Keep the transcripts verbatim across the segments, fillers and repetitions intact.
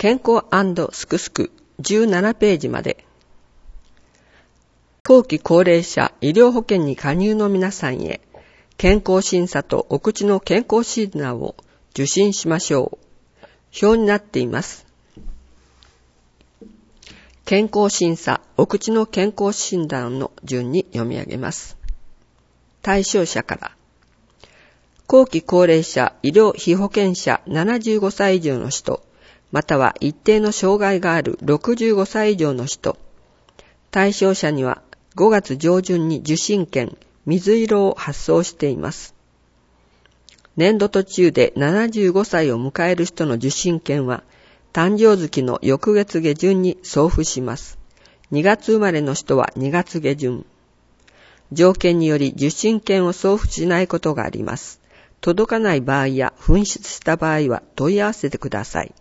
健康&すくすくじゅうななページまで。後期高齢者医療保険に加入の皆さんへ、健康審査とお口の健康診断を受診しましょう。表になっています。健康審査、お口の健康診断の順に読み上げます。対象者から。後期高齢者医療被保険者ななじゅうごさい以上の人、または一定の障害があるろくじゅうごさい以上の人。対象者にはごがつ上旬に受診券水色を発送しています。年度途中でななじゅうごさいを迎える人の受診券は誕生月の翌月下旬に送付します。にがつ生まれの人はにがつ下旬。条件により受診券を送付しないことがあります。届かない場合や紛失した場合は問い合わせてください。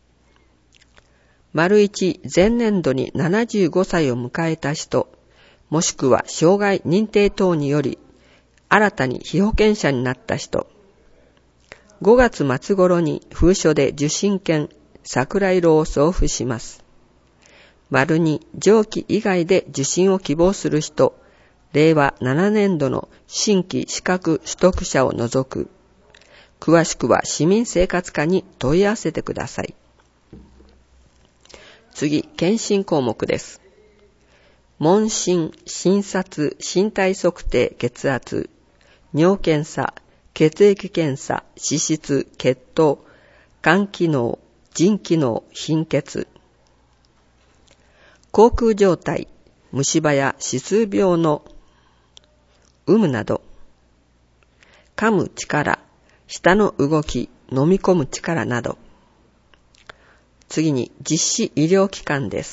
丸一、前年度にななじゅうごさいを迎えた人、もしくは障害認定等により新たに被保険者になった人。ごがつ末頃に封書で受診券桜色を送付します。丸二、上記以外で受診を希望する人、れいわななねんどの新規資格取得者を除く。詳しくは市民生活課に問い合わせてください。次、検診項目です。問診、診察、身体測定、血圧、尿検査、血液検査、脂質、血糖、肝機能、腎機能、貧血。口腔状態、虫歯や歯周病の有無など。噛む力、舌の動き、飲み込む力など。次に実施医療機関です。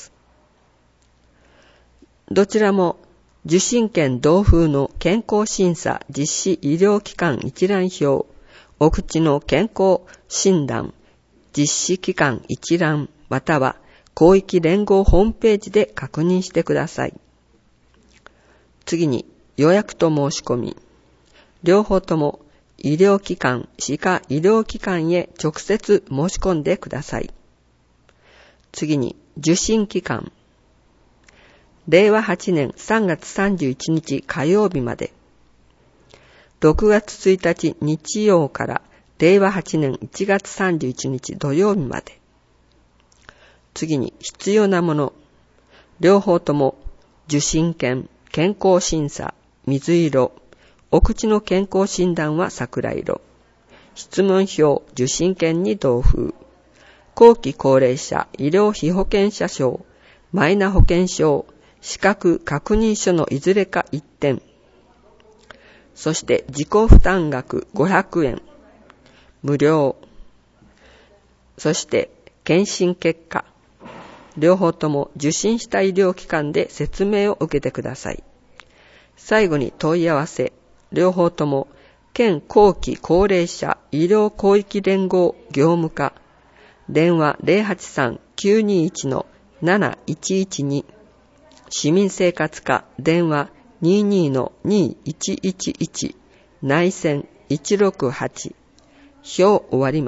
どちらも受診券同封の健康審査実施医療機関一覧表、お口の健康診断実施機関一覧または広域連合ホームページで確認してください。次に予約と申し込み。両方とも医療機関、歯科医療機関へ直接申し込んでください。次に受診期間。れいわはちねんさんがつさんじゅういちにち火曜日まで。ろくがつついたち日曜かられいわはちねんいちがつさんじゅういちにち土曜日まで。次に必要なもの。両方とも受診券、健康審査、水色、お口の健康診断は桜色。質問票、受診券に同封。後期高齢者医療被保険者証、マイナ保険証、資格確認書のいずれかいってん。そして自己負担額ごひゃくえん。無料。そして検診結果。両方とも受診した医療機関で説明を受けてください。最後に問い合わせ。両方とも県後期高齢者医療広域連合業務課。電話 ゼロはちさん きゅうにいち なないちいちに。市民生活課電話 にじゅうに にいちいちいち 内線いちろくはち。表終わります。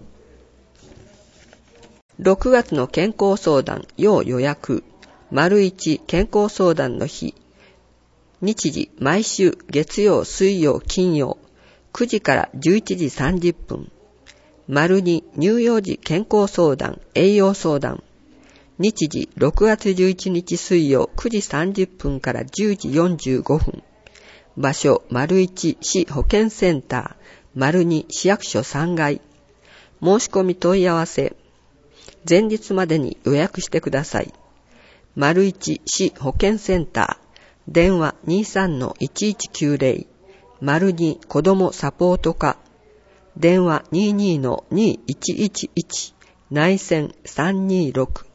ろくがつの健康相談要予約。丸いち健康相談の日。日時毎週月曜水曜金曜くじからじゅういちじさんじゅっぷん。丸に乳幼児健康相談栄養相談。日時ろくがつじゅういちにち水曜くじさんじゅっぷんからじゅうじよんじゅうごふん。場所丸いち市保健センター、丸に市役所さんがい。申し込み問い合わせ。前日までに予約してください。丸いち市保健センター、電話 にじゅうさん いちいちきゅうぜろ。丸に子どもサポート課。電話 にじゅうに にいちいちいち。内線さんにろく。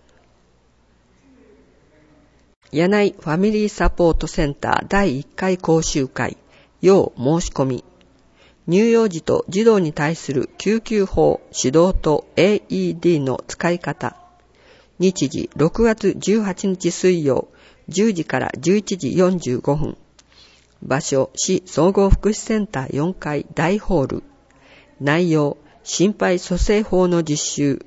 柳井ファミリーサポートセンターだいいっかい講習会。要申し込み。乳幼児と児童に対する救急法指導と エーイーディー の使い方。日時ろくがつじゅうはちにち水曜じゅうじからじゅういちじよんじゅうごふん。場所市総合福祉センターよんかい大ホール。内容心肺蘇生法の実習、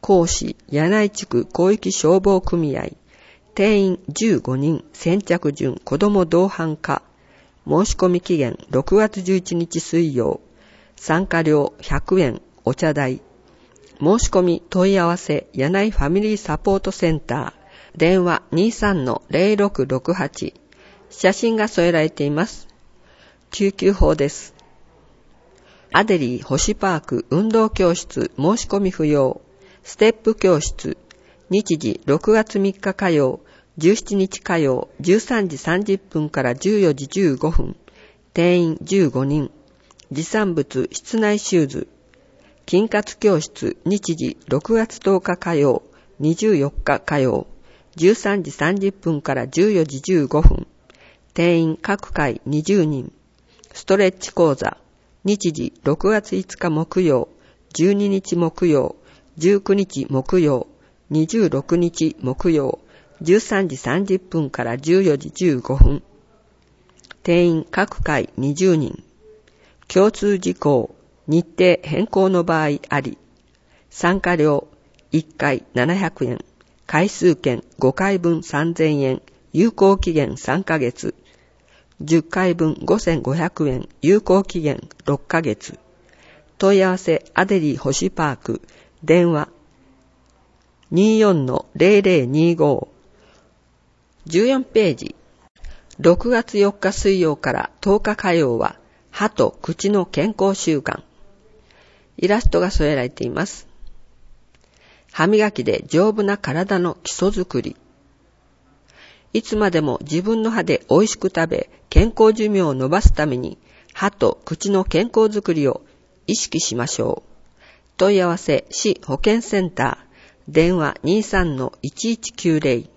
講師、柳井地区広域消防組合、定員じゅうごにん、先着順、子ども同伴化。申し込み期限ろくがつじゅういちにち水曜。参加料ひゃくえん、お茶代。申し込み問い合わせ、柳井ファミリーサポートセンター。電話 にじゅうさんのゼロろくろくはち。写真が添えられています。救急法です。アデリー星パーク運動教室申し込み不要。ステップ教室。日時ろくがつみっか火曜、じゅうしちにち火曜、じゅうさんじさんじゅっぷんからじゅうよじじゅうごふん。定員じゅうごにん。持参物室内シューズ。筋活教室。日時ろくがつとおか火曜、にじゅうよっか火曜、じゅうさんじさんじゅっぷんからじゅうよじじゅうごふん。定員各回にじゅうにん。ストレッチ講座。日時ろくがついつか木曜、じゅうににち木曜、じゅうくにち木曜、にじゅうろくにち木曜、じゅうさんじさんじゅっぷんからじゅうよじじゅうごふん。定員各回にじゅうにん。共通事項、日程変更の場合あり。参加料いっかいななひゃくえん。回数券ごかいぶんさんぜんえん。有効期限さんかげつ。じゅっかいぶんごせんごひゃくえん。有効期限ろっかげつ。問い合わせアデリー星パーク。電話 にじゅうよんのゼロゼロにじゅうご。じゅうよんページ。ろくがつよっか水曜からとおか火曜は歯と口の健康習慣。イラストが添えられています。歯磨きで丈夫な体の基礎づくり。いつまでも自分の歯で美味しく食べ、健康寿命を延ばすために、歯と口の健康づくりを意識しましょう。問い合わせ、市保健センター、電話 にじゅうさんのいちいちきゅうゼロ。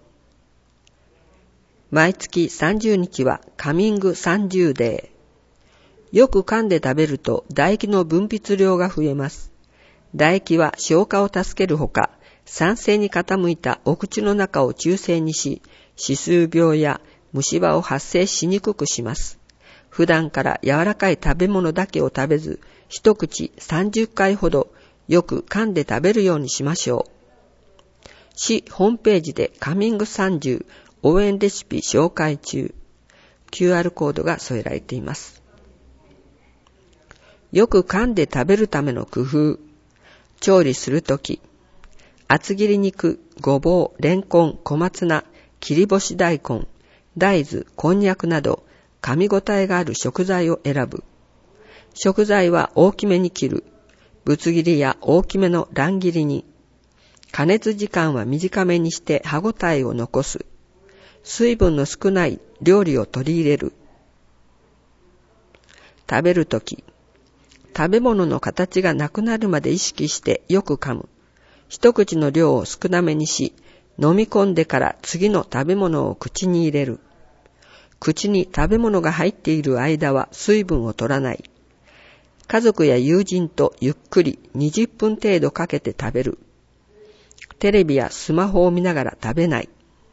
毎月さんじゅうにちはカミングさんじゅうデー。よく噛んで食べると唾液の分泌量が増えます。唾液は消化を助けるほか、酸性に傾いたお口の中を中性にし、歯周病や虫歯を発生しにくくします。普段から柔らかい食べ物だけを食べず、一口さんじゅっかいほどよく噛んで食べるようにしましょう。市ホームページでカミングさんじゅう応援レシピ紹介中。キューアール コードが添えられています。よく噛んで食べるための工夫。調理するとき、厚切り肉、ごぼう、レンコン、小松菜、切り干し大根、大豆、こんにゃくなど噛み応えがある食材を選ぶ。食材は大きめに切る。ぶつ切りや大きめの乱切りに。加熱時間は短めにして歯ごたえを残す。水分の少ない料理を取り入れる。食べるとき、食べ物の形がなくなるまで意識してよく噛む。一口の量を少なめにし、飲み込んでから次の食べ物を口に入れる。口に食べ物が入っている間は水分を取らない。家族や友人とゆっくりにじゅっぷん程度かけて食べる。テレビやスマホを見ながら食べない。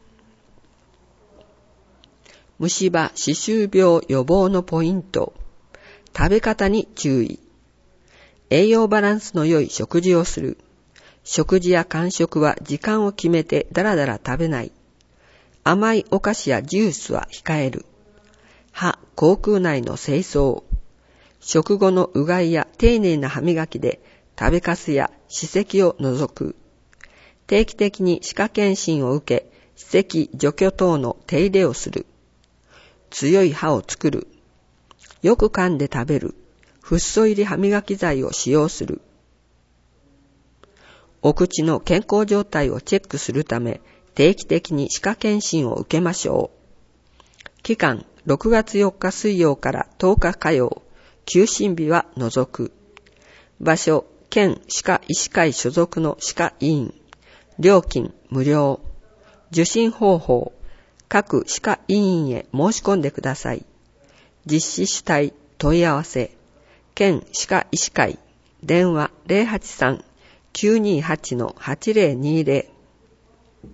虫歯、歯周病予防のポイント。食べ方に注意。栄養バランスの良い食事をする。食事や間食は時間を決めてだらだら食べない。甘いお菓子やジュースは控える。歯、口腔内の清掃。食後のうがいや丁寧な歯磨きで食べかすや歯石を除く。定期的に歯科検診を受け、歯石除去等の手入れをする。強い歯を作る。よく噛んで食べる。フッ素入り歯磨き剤を使用する。お口の健康状態をチェックするため、定期的に歯科検診を受けましょう。期間、ろくがつよっか水曜からとおか火曜、休診日は除く。場所、県歯科医師会所属の歯科医院。料金、無料。受診方法、各歯科医院へ申し込んでください。実施主体、問い合わせ。県歯科医師会、電話 ゼロはちさん きゅうにはち はちゼロにゼロ。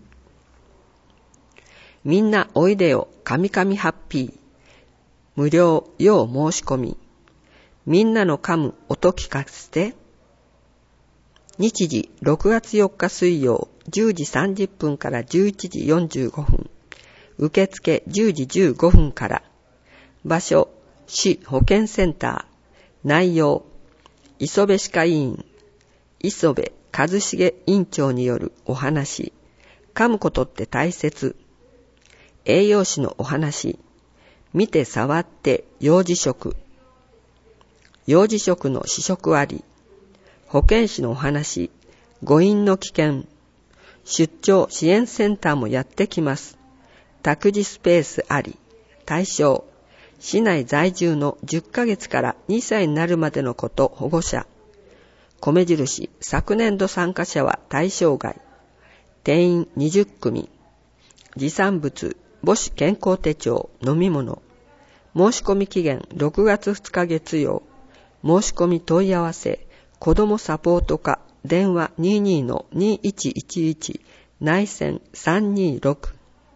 みんなおいでよ、かみかみハッピー。無料、要申し込み。みんなの噛む音聞かせて。 日時ろくがつよっか水曜じゅうじさんじゅっぷんからじゅういちじよんじゅうごふん。受付じゅうじじゅうごふんから。場所、市保健センター。内容、磯部歯科医院、磯部一重院長によるお話。噛むことって大切。栄養士のお話。見て触って幼児食。幼児食の試食あり。保健師のお話。誤飲の危険。出張支援センターもやってきます。託児スペースあり。対象。市内在住のじゅっかげつからにさいになるまでの子と保護者。米印、昨年度参加者は対象外。定員にじゅっくみ。持参物、母子健康手帳、飲み物。申し込み期限ろくがつふつか月曜。申し込み問い合わせ、子どもサポート課、電話 にじゅうにのにいちいちいち、内線さんにろく。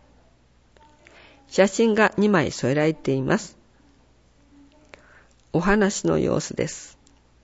写真がにまい添えられています。お話の様子です。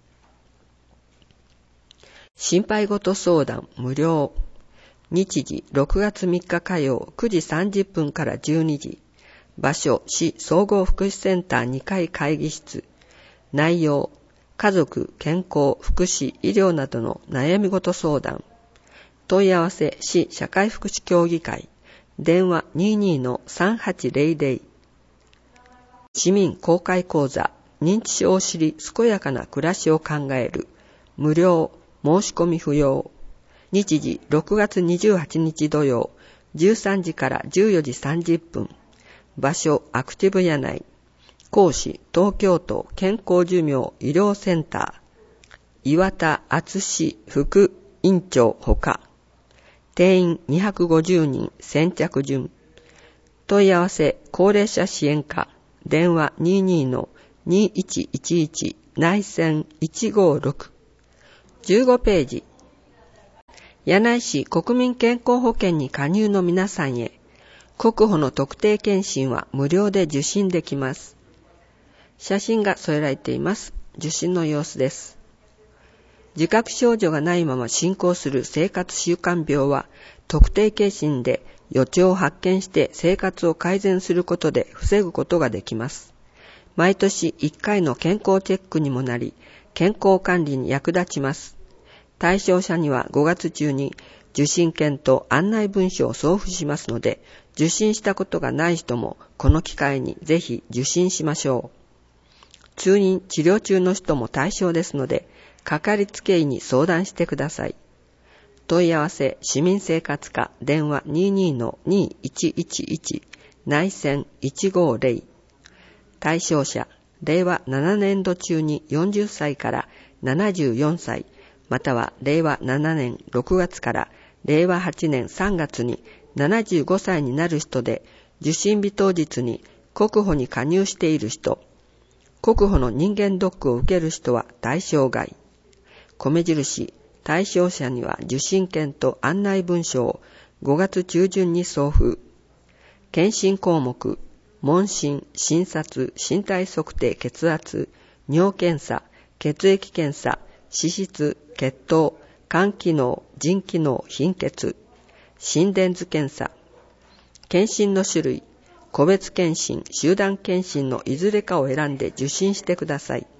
心配事相談無料。日時ろくがつみっか火曜くじさんじゅっぷんからじゅうにじ。場所市総合福祉センターにかい会議室。内容、家族、健康、福祉、医療などの悩み事相談。問い合わせ市社会福祉協議会。電話 にじゅうにのさんはちぜろぜろ。市民公開講座、認知症を知り健やかな暮らしを考える。無料、申し込み不要。日時ろくがつにじゅうはちにち土曜、じゅうさんじからじゅうよじさんじゅっぷん。場所、アクティブ野内。講師、東京都健康寿命医療センター。岩田敦副院長ほか。定員にひゃくごじゅうにん、先着順。問い合わせ、高齢者支援課。電話 にじゅうにのにいちいちいち、内線いちごろく。じゅうごページ。柳井市国民健康保険に加入の皆さんへ、国保の特定健診は無料で受診できます。写真が添えられています。受診の様子です。自覚症状がないまま進行する生活習慣病は、特定健診で予兆を発見して生活を改善することで防ぐことができます。毎年いっかいの健康チェックにもなり、健康管理に役立ちます。対象者にはごがつ中に受診券と案内文書を送付しますので、受診したことがない人もこの機会にぜひ受診しましょう。通院治療中の人も対象ですので、かかりつけ医に相談してください。問い合わせ市民生活課電話 にじゅうにのにいちいちいち、内線いちごぜろ。対象者、れいわななねんど中によんじゅっさいからななじゅうよんさい、またはれいわななねんろくがつかられいわはちねんさんがつにななじゅうごさいになる人で、受診日当日に国保に加入している人、国保の人間ドックを受ける人は対象外。米印、対象者には受診券と案内文書をごがつ中旬に送付。検診項目、問診、診察、身体測定血圧、尿検査、血液検査、脂質、血糖、肝機能、腎機能、貧血、心電図検査。検診の種類、個別検診、集団検診のいずれかを選んで受診してください。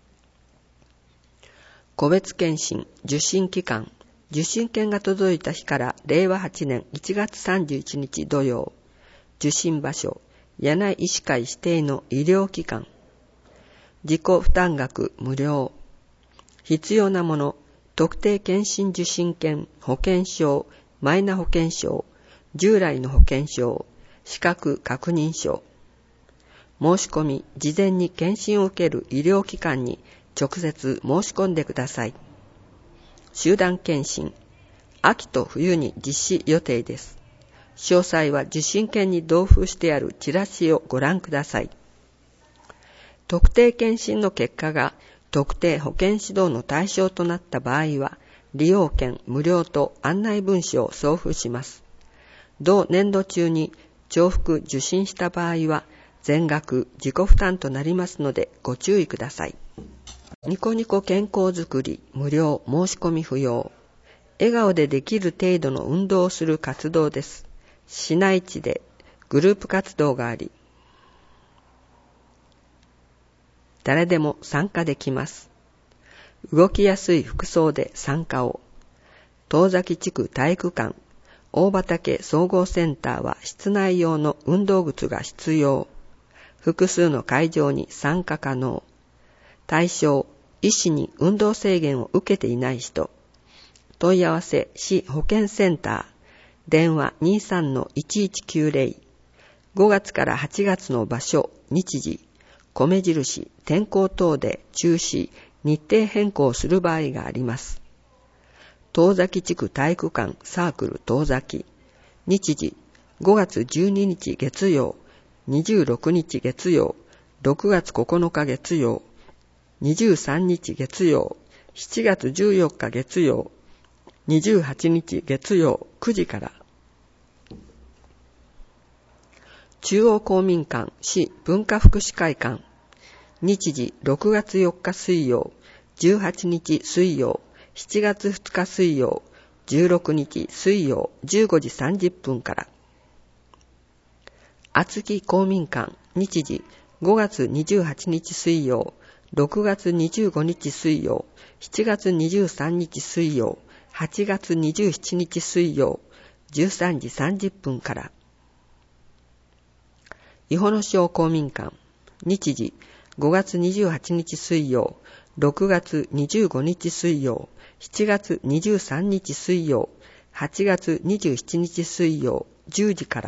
個別検診、受診期間、受診券が届いた日かられいわはちねんいちがつさんじゅういちにち土曜。受診場所、柳井医師会指定の医療機関。自己負担額無料。必要なもの、特定健診受診券、保険証、マイナ保険証、従来の保険証、資格確認書。申し込み、事前に検診を受ける医療機関に直接申し込んでください。集団検診、秋と冬に実施予定です。詳細は受診券に同封してあるチラシをご覧ください。特定検診の結果が特定保健指導の対象となった場合は、利用券無料と案内文書を送付します。同年度中に重複受診した場合は、全額自己負担となりますのでご注意ください。 ニコニコ健康づくり無料申し込み不要。笑顔でできる程度の運動をする活動です。市内地でグループ活動があり、誰でも参加できます。動きやすい服装で参加を。遠崎地区体育館、大畑総合センターは室内用の運動靴が必要。複数の会場に参加可能。対象、医師に運動制限を受けていない人。問い合わせ、市保健センター。電話 にじゅうさんのいちいちきゅうぜろ。ごがつからはちがつの場所、日時、米印、天候等で中止、日程変更する場合があります。遠崎地区体育館サークル遠崎。日時、ごがつじゅうににち月曜、にじゅうろくにち月曜、ろくがつここのか月曜、にじゅうさんにち月曜、しちがつじゅうよっか月曜、にじゅうはちにち月曜くじから。中央公民館市文化福祉会館。日時ろくがつよっか水曜、じゅうはちにち水曜、しちがつふつか水曜、じゅうろくにち水曜じゅうごじさんじゅっぷんから。厚木公民館。日時ごがつにじゅうはちにち水曜、ろくがつにじゅうごにち水曜、しちがつにじゅうさんにち水曜、はちがつにじゅうしちにち水曜、じゅうさんじさんじゅっぷんから。伊保野小公民館。日時ごがつにじゅうはちにち水曜、ろくがつにじゅうごにち水曜、しちがつにじゅうさんにち水曜、はちがつにじゅうしちにち水曜じゅうじから。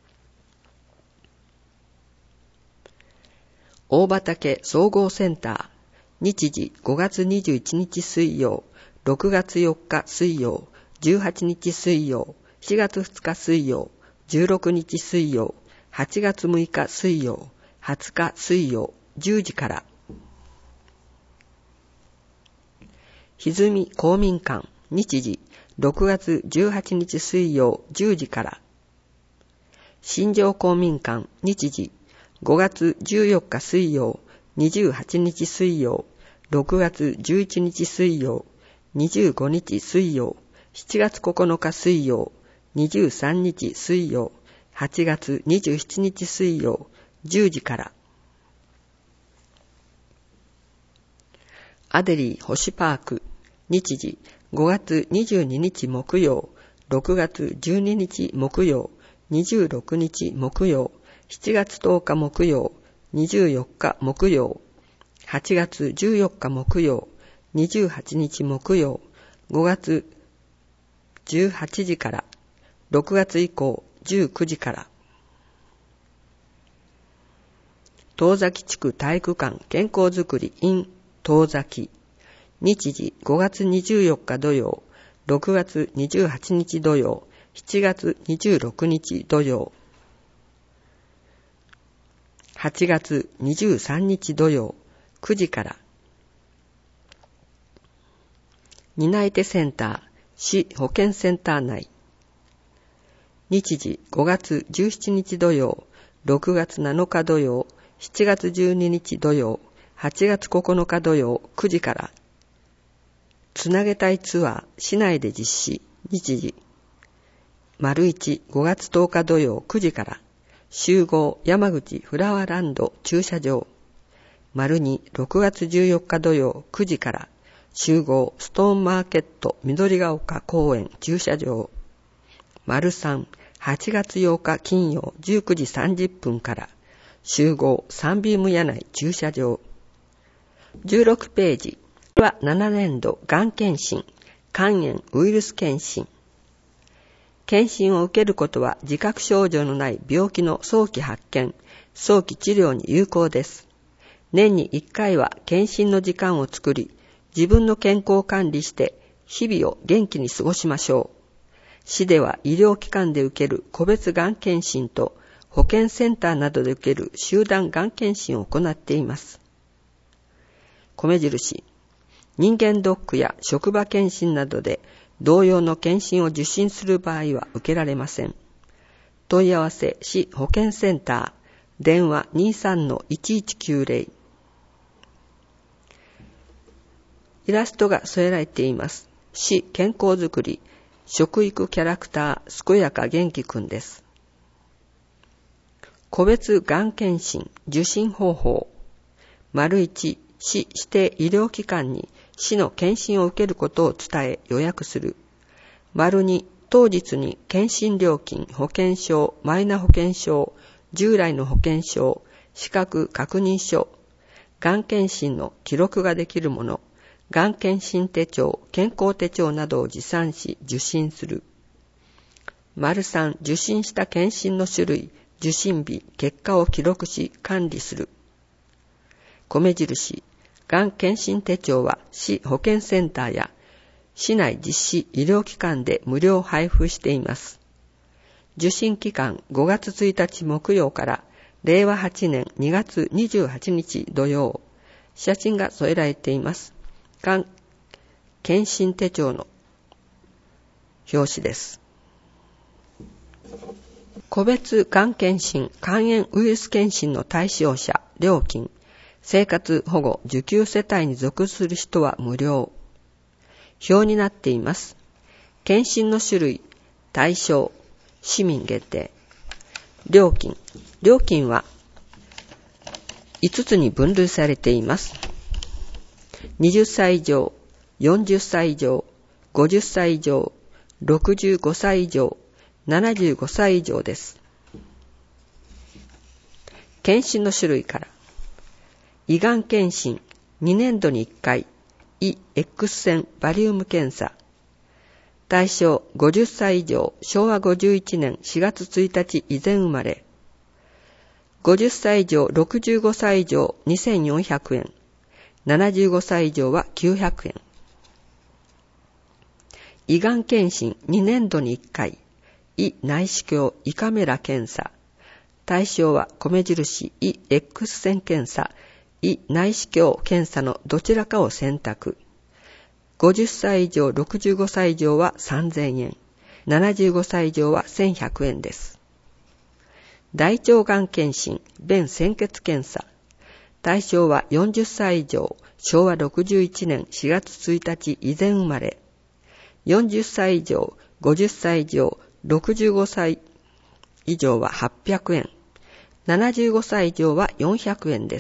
大畑総合センター。日時ごがつにじゅういちにち水曜、ろくがつよっか水曜、じゅうはちにち水曜、しがつふつか水曜、じゅうろくにち水曜、はちがつむいか水曜、はつか水曜じゅうじから。歪み公民館。日時ろくがつじゅうはちにち水曜じゅうじから。新庄公民館。日時ごがつじゅうよっか水曜、にじゅうはちにち水曜、ろくがつじゅういちにち水曜、にじゅうごにち水曜、しちがつここのか水曜、にじゅうさんにち水曜、はちがつにじゅうしちにち水曜じゅうじから。アデリー星パーク。日時ごがつにじゅうににち木曜、ろくがつじゅうににち木曜、にじゅうろくにち木曜、しちがつとおか木曜、にじゅうよっか木曜、はちがつじゅうよっか木曜、にじゅうはちにち木曜、ごがつじゅうはちじから、ろくがつ以降じゅうくじから。遠崎地区体育館健康づくり in 遠崎。日時ごがつにじゅうよっか土曜、ろくがつにじゅうはちにち土曜、しちがつにじゅうろくにち土曜、はちがつにじゅうさんにち土曜くじから。担い手センター市保健センター内。日時ごがつじゅうしちにち土曜、ろくがつなのか土曜、しちがつじゅうににち土曜、はちがつここのか土曜くじから。つなげたいツアー市内で実施。日時丸いちごがつとおか土曜くじから。集合山口フラワーランド駐車場。丸にろくがつじゅうよっか土曜くじから。集合ストーンマーケット緑が丘公園駐車場。丸さんはちがつようか金曜じゅうくじさんじゅっぷんから。集合サンビーム柳駐車場。じゅうろくページはななねんどがん検診、肝炎ウイルス検診。検診を受けることは自覚症状のない病気の早期発見、早期治療に有効です。年にいっかいは検診の時間を作り、自分の健康を管理して日々を元気に過ごしましょう。市では医療機関で受ける個別がん検診と保健センターなどで受ける集団がん検診を行っています。米印、人間ドックや職場検診などで同様の検診を受診する場合は受けられません。問い合わせ市保健センター、電話 にじゅうさんのいちいちきゅうぜろ。 イラストが添えられています。市健康づくり、食育キャラクター、健やか元気くんです。個別がん検診、受診方法。丸いち、市指定医療機関に市の検診を受けることを伝え予約する。丸に、当日に検診料金、保険証、マイナ保険証、従来の保険証、資格確認書、がん検診の記録ができるもの、がん検診手帳、健康手帳などを持参し受診する。丸さん、受診した検診の種類、受診日、結果を記録し管理する。米印、がん検診手帳は市保健センターや市内実施医療機関で無料配布しています。受診期間ごがつついたち木曜かられいわはちねんにがつにじゅうはちにち土曜。写真が添えられています。がん検診手帳の表紙です。個別がん検診、肝炎ウイルス検診の対象者、料金、生活保護受給世帯に属する人は無料。表になっています。検診の種類、対象、市民限定。料金、料金はいつつに分類されています。はたち以上、よんじゅっさい以上、ごじゅっさい以上、ろくじゅうごさい以上、ななじゅうごさい以上です。検診の種類から。胃がん検診、にねんどにいっかい、胃 X 線バリウム検査。対象ごじゅっさい以上、しょうわごじゅういちねんしがつついたち以前生まれ。ごじゅっさい以上、ろくじゅうごさい以上、にせんよんひゃくえん。ななじゅうごさい以上はきゅうひゃくえん。胃がん検診にねんどにいっかい、胃内視鏡胃カメラ検査。対象は米印胃 X 線検査、胃内視鏡検査のどちらかを選択。ごじゅっさい以上、ろくじゅうごさい以上はさんぜんえん。ななじゅうごさい以上はせんひゃくえんです。大腸がん検診、便潜血検査。対象はよんじゅっさい以上、しょうわろくじゅういちねんしがつついたち以前生まれ。よんじゅっさい以上、ごじゅっさい以上、ろくじゅうごさい以上ははっぴゃくえん。ななじゅうごさい以上はよんひゃくえんです。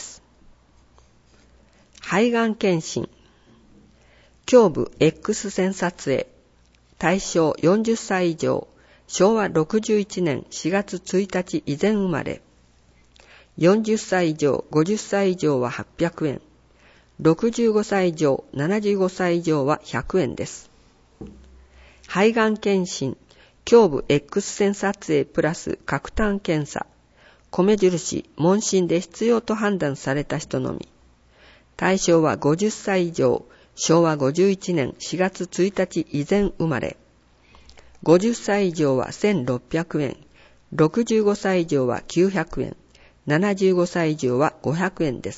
肺がん検診。胸部 X 線撮影。対象よんじゅっさい以上、しょうわろくじゅういちねんしがつついたち以前生まれ。よんじゅっさい以上、ごじゅっさい以上ははっぴゃくえん。ろくじゅうごさい以上、ななじゅうごさい以上はひゃくえんです。肺がん検診、胸部 X 線撮影プラス核炭検査。米印、問診で必要と判断された人のみ。対象はごじゅっさい以上、しょうわごじゅういちねんしがつついたち以前生まれ。ごじゅっさい以上はせんろっぴゃくえん、ろくじゅうごさい以上はきゅうひゃくえん、ななじゅうごさい以上はごひゃくえんです。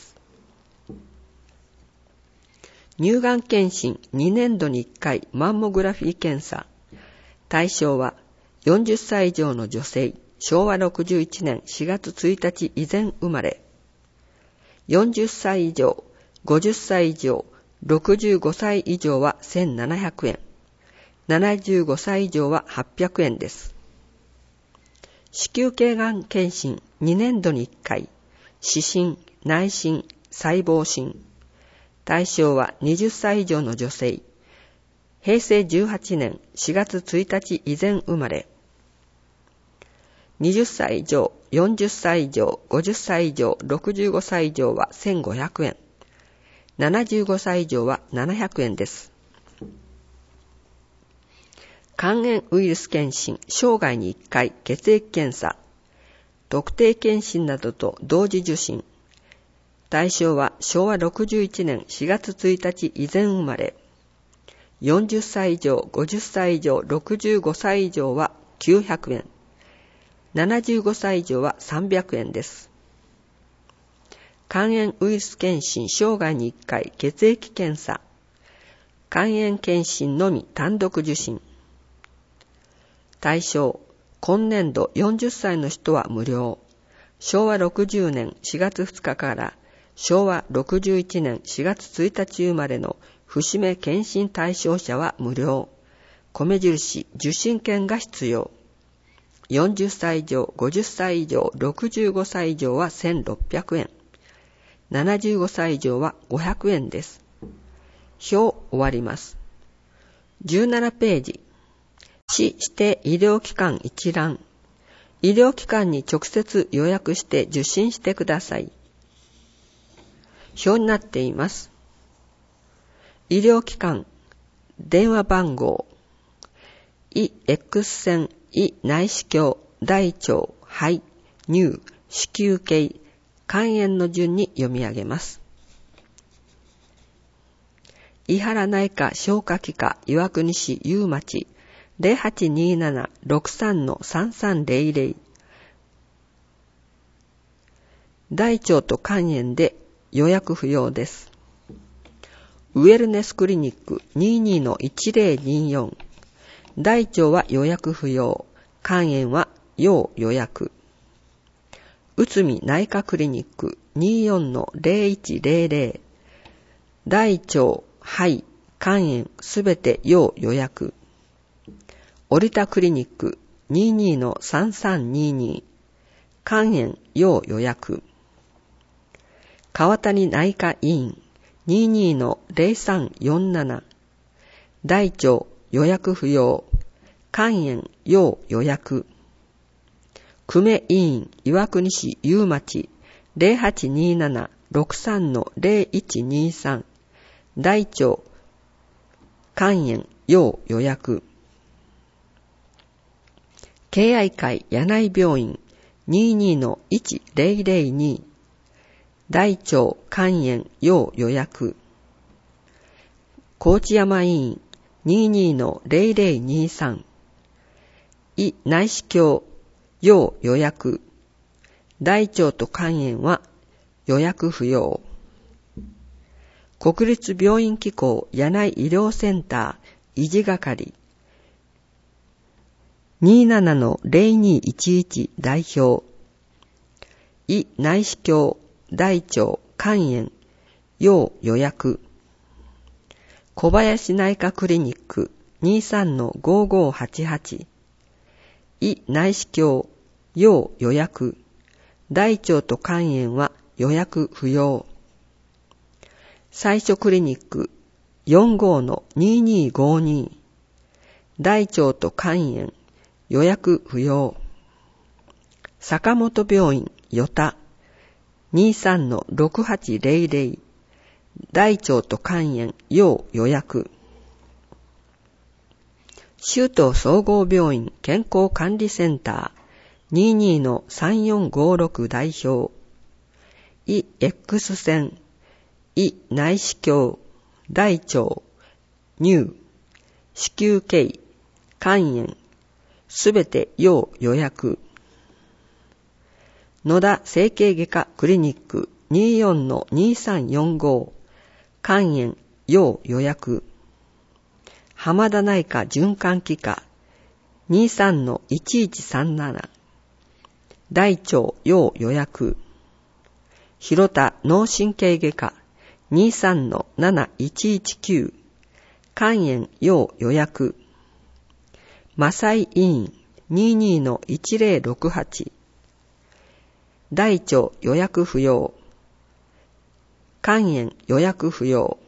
乳がん検診にねんどにいっかいマンモグラフィー検査。対象はよんじゅっさい以上の女性、しょうわろくじゅういちねんしがつついたち以前生まれ。よんじゅっさい以上、ごじゅっさい以上、ろくじゅうごさい以上はせんななひゃくえん。ななじゅうごさい以上ははっぴゃくえんです。子宮頸がん検診にねんどにいっかい、視診、内診、細胞診。対象ははたち以上の女性。へいせいじゅうはちねんしがつついたち以前生まれ。はたち以上、よんじゅっさい以上、ごじゅっさい以上、ろくじゅうごさい以上はせんごひゃくえん。ななじゅうごさい以上はななひゃくえんです。肝炎ウイルス検診、生涯にいっかい血液検査。特定検診などと同時受診。対象はしょうわろくじゅういちねんしがつついたち以前生まれ。よんじゅっさい以上、ごじゅっさい以上、ろくじゅうごさい以上はきゅうひゃくえん。ななじゅうごさい以上はさんびゃくえんです。肝炎ウイルス検診生涯にいっかい血液検査。肝炎検診のみ単独受診。対象、今年度よんじゅっさいの人は無料。しょうわろくじゅうねんしがつふつかからしょうわろくじゅういちねんしがつついたち生まれの節目検診対象者は無料。米印、受診券が必要。よんじゅっさい以上、ごじゅっさい以上、ろくじゅうごさい以上はせんろっぴゃくえん。ななじゅうごさい以上はごひゃくえんです。表終わります。じゅうななページ。市指定医療機関一覧。医療機関に直接予約して受診してください。表になっています。医療機関、電話番号、胃 X 線、胃内視鏡、大腸、肺、乳、子宮系、肝炎の順に読み上げます。伊原内科消化器科岩国市有町 ゼロはちにーなな ろくさん さんさんゼロゼロ 大腸と肝炎で予約不要です。ウェルネスクリニック にじゅうにのいちぜろによん 大腸は予約不要、肝炎は要予約。内海内科クリニック にじゅうよんのゼロいちゼロゼロ 大腸、肺、肝炎すべて要予約。折田クリニック にじゅうにのさんさんにーにー 肝炎要予約。川谷内科医院 にじゅうにのゼロさんよんなな 大腸予約不要、肝炎要予約。久米医院岩国市有町 ゼロはちにーなな ろくさんのゼロいちにーさん 大腸、肝炎要予約。敬愛会柳井病院 にじゅうにのいちゼロゼロに 大腸、肝炎要予約。高知山医院 にじゅうにのゼロゼロにーさん 胃内視鏡要予約。大腸と肝炎は予約不要。国立病院機構柳井医療センター維持係 にじゅうななのゼロにいちいち 代表。胃内視鏡、大腸、肝炎要予約。小林内科クリニック にじゅうさんのごーごーはちはち 胃内視鏡要予約。大腸と肝炎は予約不要。最初クリニック よんじゅうごのにーにーごーにー 大腸と肝炎予約不要。坂本病院与田 にじゅうさんのろくはちゼロゼロ 大腸と肝炎要予約。州都総合病院健康管理センター にじゅうにのさんよんごーろく 代表。胃 X 線、胃内視鏡、大腸、乳、子宮系、肝炎、すべて要予約。野田整形外科クリニック にじゅうよんのにさんよんご 肝炎要予約。浜田内科循環器科 にじゅうさんのいちいちさんなな 大腸要予約。広田脳神経外科 にじゅうさんのなないちいちきゅう 肝炎要予約。マサイ医院 にじゅうにのいちぜろろくはち 大腸予約不要。肝炎予約不要。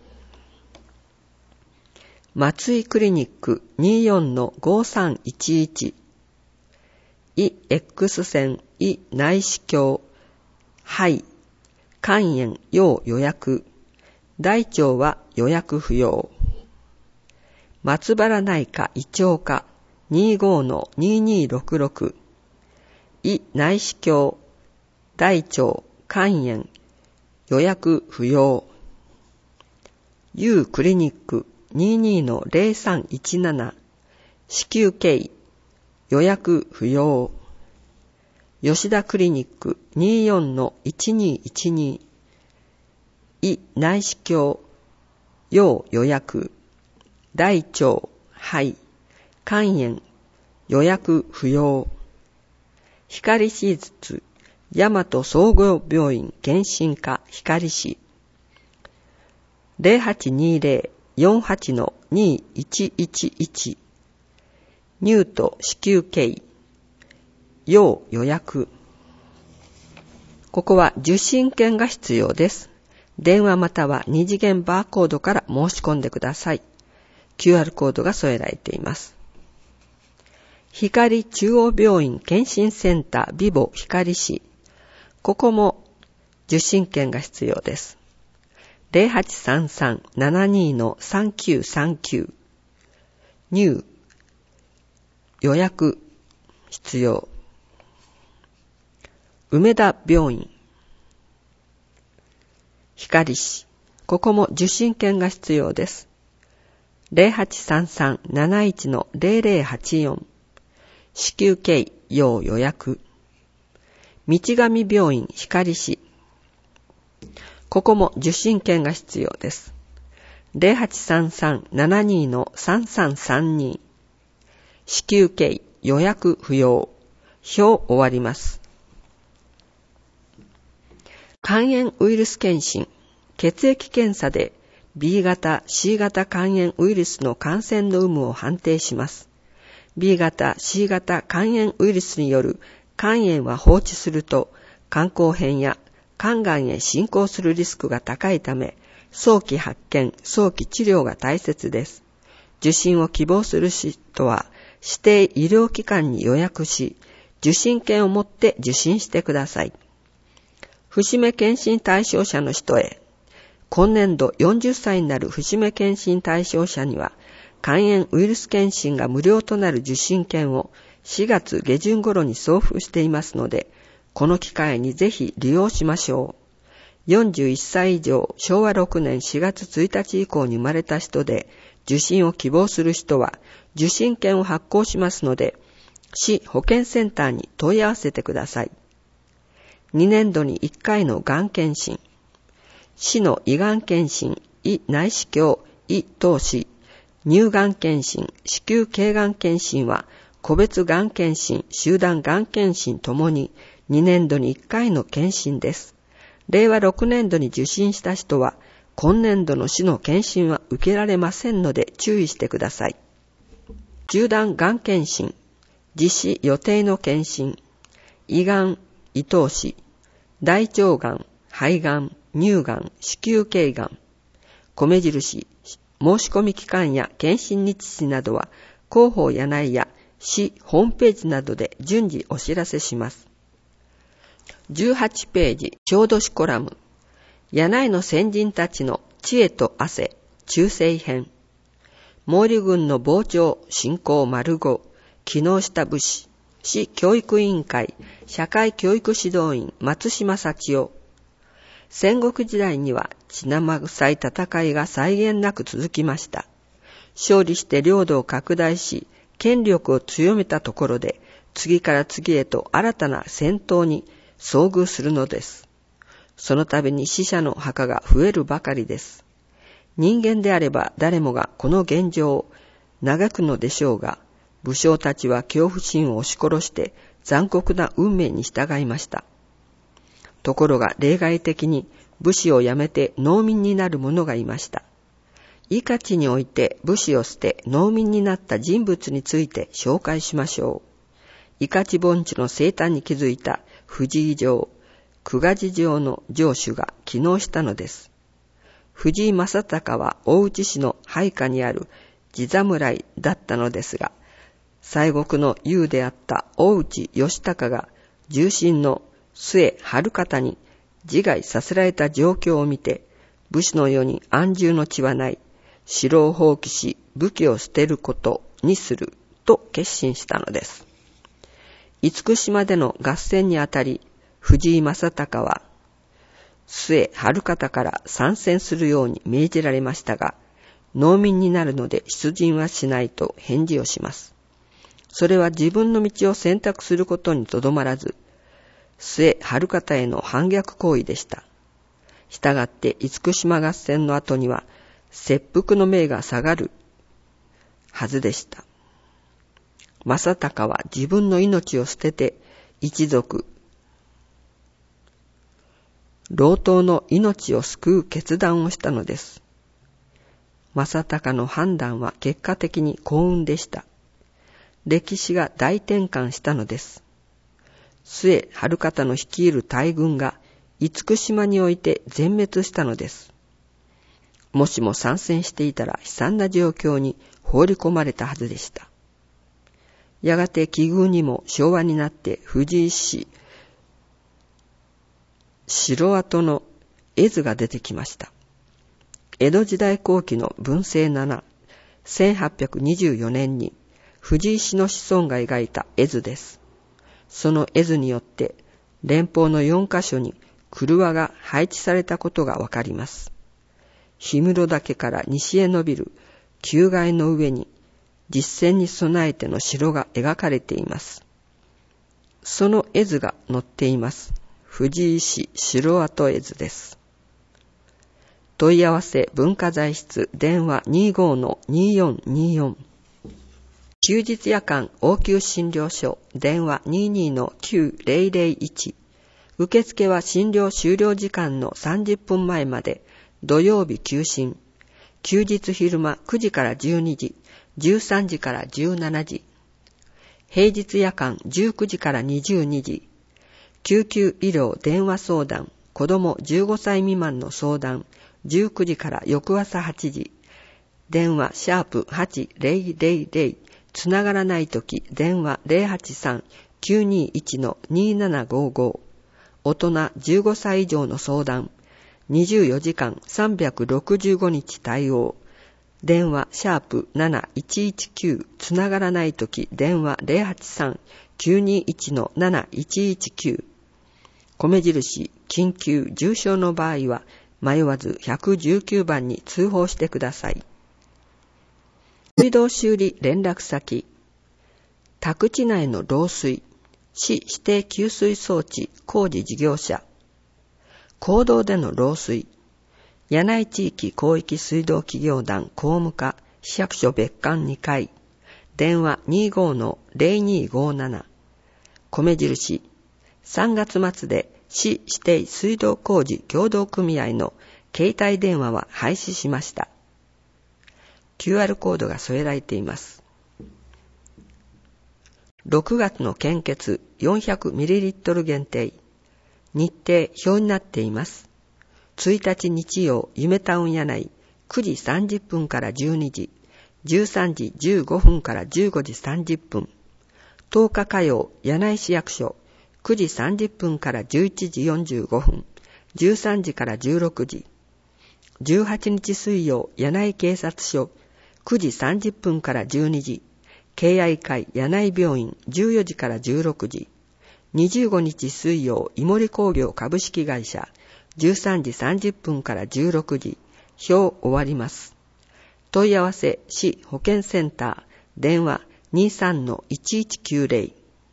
松井クリニック にじゅうよんのごーさんいちいち 胃 X 線、胃内視鏡、肺、肝炎要予約。大腸は予約不要。松原内科胃腸科 にじゅうごのににろくろく 胃内視鏡、大腸、肝炎予約不要。U クリニック にじゅうにのゼロさんいちなな 子宮系予約不要。吉田クリニック にじゅうよんのいちにいちに 胃内視鏡要予約。大腸、肺、肝炎予約不要。光手術大和総合病院検診科光市 ゼロはちにーぜろよんはちのにいちいちいち、乳と子宮頸、要予約。ここは受診券が必要です。電話または二次元バーコードから申し込んでください。キューアール コードが添えられています。光中央病院健診センタービボ光市。ここも受診券が必要です。ゼロはちさんさん ななに さんきゅうさんきゅう。入、予約、必要。梅田病院。光市。ここも受診券が必要です。ゼロはちさんさん なないち ゼロゼロはちよん。子宮頸要予約。道上病院光市。ここも受診券が必要です。ゼロはちさんさん ななに さんさんさんに。子宮頸予約不要。表終わります。肝炎ウイルス検診。血液検査で ビー 型、シー 型肝炎ウイルスの感染の有無を判定します。ビー 型、シー 型肝炎ウイルスによる肝炎は放置すると肝硬変や肝がんへ進行するリスクが高いため、早期発見、早期治療が大切です。受診を希望する人は指定医療機関に予約し、受診券を持って受診してください。節目検診対象者の人へ。今年度よんじゅっさいになる節目検診対象者には、肝炎ウイルス検診が無料となる受診券をしがつげじゅん頃に送付していますので、この機会にぜひ利用しましょう。よんじゅういっさい以上、しょうわろくねんしがつついたち以降に生まれた人で、受診を希望する人は、受診券を発行しますので、市保健センターに問い合わせてください。にねんどにいっかいのがん検診。市の胃がん検診、胃内視鏡、胃透視、乳がん検診、子宮頸がん検診は、個別がん検診、集団がん検診ともににねんどにいっかいの検診です。れいわろくねんどに受診した人は、今年度の市の検診は受けられませんので注意してください。集団がん検診、実施予定の検診、胃がん、胃透視、大腸がん、肺がん、乳がん、子宮頸がん、米印、申し込み期間や検診日時などは広報やないや市ホームページなどで順次お知らせします。じゅうはちページ、郷土史コラム。柳井の先人たちの知恵と汗、中世編。毛利軍の防潮、侵攻丸ご、木下武士、市教育委員会、社会教育指導員、松島幸男。戦国時代には血生臭い戦いが際限なく続きました。勝利して領土を拡大し、権力を強めたところで、次から次へと新たな戦闘に遭遇するのです。その度に死者の墓が増えるばかりです。人間であれば誰もがこの現状を嘆くのでしょうが、武将たちは恐怖心を押し殺して残酷な運命に従いました。ところが例外的に武士を辞めて農民になる者がいました。以下地において武士を捨て農民になった人物について紹介しましょう。以下地盆地の生誕に築いた藤井城、久我寺城の城主が帰農したのです。藤井正隆は大内市の配下にある地侍だったのですが、西国の雄であった大内義隆が重臣の末春方に自害させられた状況を見て、武士の世に安住の地はない、城を放棄し武器を捨てることにすると決心したのです。厳島での合戦にあたり、藤井正隆は末春方から参戦するように命じられましたが、農民になるので出陣はしないと返事をします。それは自分の道を選択することにとどまらず、末春方への反逆行為でした。したがって厳島合戦の後には切腹の命が下がるはずでした。正隆は自分の命を捨てて一族、老頭の命を救う決断をしたのです。 正隆の判断は結果的に幸運でした。歴史が大転換したのです。末春方の率いる大軍が厳島において全滅したのです。もしも参戦していたら悲惨な状況に放り込まれたはずでした。やがて奇遇にも昭和になって藤井氏城跡の絵図が出てきました。江戸時代後期の文政なな、せんはっぴゃくにじゅうよねんに藤井氏の子孫が描いた絵図です。その絵図によって連峰のよんカ所に廓が配置されたことがわかります。氷室岳から西へ伸びる丘崖の上に実戦に備えての城が描かれています。その絵図が載っています。藤井氏城跡絵図です。問い合わせ文化財室電話 にじゅうごのにじゅうよんにじゅうよん。休日夜間応急診療所電話 にじゅうにのきゅうぜろぜろいち。受付は診療終了時間のさんじゅっぷんまえまで。土曜日休診。休日昼間くじからじゅうにじ、じゅうさんじからじゅうしちじ。平日夜間じゅうくじからにじゅうにじ。救急医療電話相談、子供じゅうごさい未満の相談、じゅうくじから翌朝はちじ。電話シャープはちぜろぜろぜろ。つながらないとき電話 ゼロはちさんきゅうにいちのにななごご。大人じゅうごさい以上の相談。にじゅうよじかんさんびゃくろくじゅうごにち対応。電話シャープなないちいちきゅう。つながらないとき電話 ゼロはちさんきゅうにいちのなないちいちきゅう。米印緊急重症の場合は迷わずひゃくじゅうきゅうばんに通報してください。水道修理連絡先。宅地内の漏水。市指定給水装置工事事業者。公道での漏水。柳井地域広域水道企業団公務課市役所別館にかい。電話 にじゅうごのぜろにごなな。米印。さんがつ末で市指定水道工事協同組合の携帯電話は廃止しました。キューアール コードが添えられています。ろくがつの献血 よんひゃくミリリットル 限定。日程表になっています。ついたち日曜夢タウン柳井くじさんじゅっぷんからじゅうにじ、じゅうさんじじゅうごふんからじゅうごじさんじゅっぷん。とおか火曜柳井市役所くじさんじゅっぷんからじゅういちじよんじゅうごふん、じゅうさんじからじゅうろくじ。じゅうはちにち水曜柳井警察署くじさんじゅっぷんからじゅうにじ。敬愛会柳井病院じゅうよじからじゅうろくじ。にじゅうごにち水曜井森工業株式会社じゅうさんじさんじゅっぷんからじゅうろくじ。表終わります。問い合わせ市保健センター電話 にじゅうさんのいちいちきゅうぜろ。